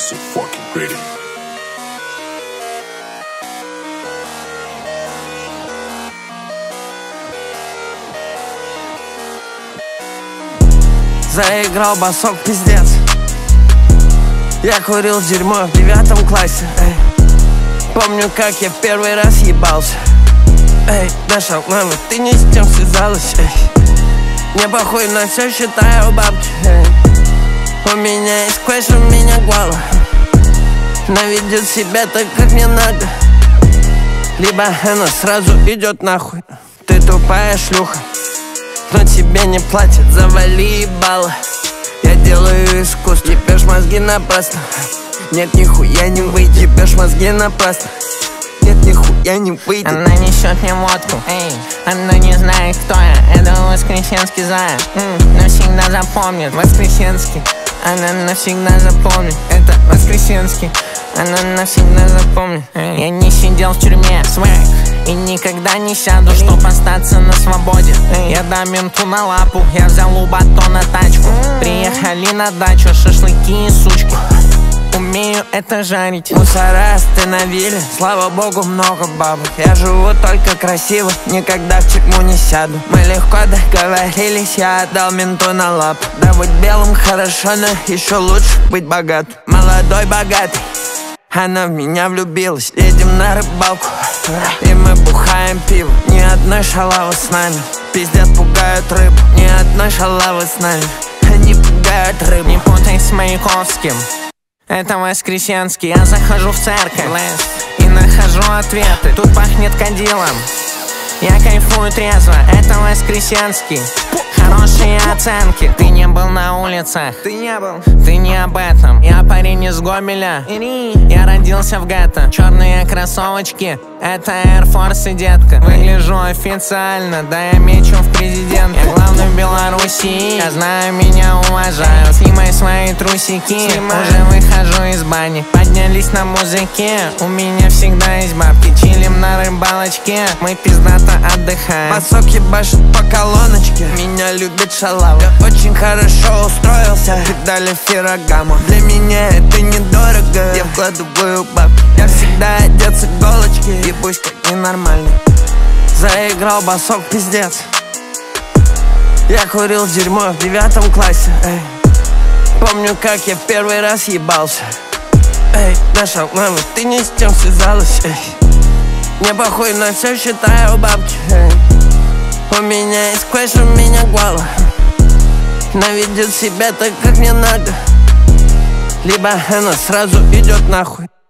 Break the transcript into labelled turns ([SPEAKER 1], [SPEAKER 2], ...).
[SPEAKER 1] so fucking pretty.
[SPEAKER 2] Заиграл басок, пиздец. Я курил дерьмо в 9 классе, эй. Помню, как я в первый раз ебался. Эй, Даша, мама, ты не с тем связалась, эй. Мне похуй на все, считаю бабки, эй. У меня есть квест, у меня гвала. Она ведет себя так, как мне надо. Либо она сразу идет нахуй. Ты тупая шлюха, но тебе не платят, завали ебало. Я делаю искусство, ебешь мозги напрасно. Нет, нихуя не выйдет, ебешь мозги напрасно. Нет, нихуя не выйдет.
[SPEAKER 3] Она несет мне водку, эй. Она не знает, кто я. Это Воскресенский зая. Навсегда запомнит Воскресенский. Она навсегда запомнит. Это Воскресенский. Она навсегда запомнит. Я не сидел в тюрьме, свэг. И никогда не сяду, чтоб остаться на свободе. Я дам менту на лапу. Я взял у батона тачку. Приехали на дачу, шашлыки и сучки. Умею это жарить.
[SPEAKER 2] Мусора остановили, слава богу, много бабок. Я живу только красиво, никогда в тюрьму не сяду. Мы легко договорились, я отдал менту на лапу. Да быть белым хорошо, но еще лучше быть богатым. Молодой богатый, она в меня влюбилась. Едем на рыбалку, и мы бухаем пиво. Ни одной шалавы с нами, пиздец, пугают рыбу. Ни одной шалавы с нами, они пугают рыбу.
[SPEAKER 3] Не путай с Маяковским, это Воскресенский. Я захожу в церковь и нахожу ответы. Тут пахнет кадилом, я кайфую трезво. Это Воскресенский, хорошие оценки. Ты не был на улицах,
[SPEAKER 2] Ты не был,
[SPEAKER 3] ты не об этом. Я парень из Гомеля, я родился в гетто. Черные кроссовочки, это Air Force, детка. Выгляжу официально, да я мечу в президент. Я главный в Беларуси, я знаю, меня уважают. Снимай свои трусики, уже выхожу из бани. Поднялись на музыке, у меня всегда есть бабки. Чилим на рыбалочке, мы пиздато отдыхаем.
[SPEAKER 2] басок ебашит по колоночке, меня любит шалава. Я очень хорошо устроился, дали феррагаму. Для меня это недорого, я вкладываю бабки. Я всегда одет с иголочки, ебусь как ненормальный. Заиграл басок, пиздец. Я курил дерьмо в 9 классе, эй. Помню, как я в первый раз ебался. Эй, Даша, мама, ты не с тем связалась, эй. Мне похуй на все, считаю бабки, эй. У меня есть квест, у меня гвала. Она ведет себя так, как мне надо. Либо она сразу идет нахуй.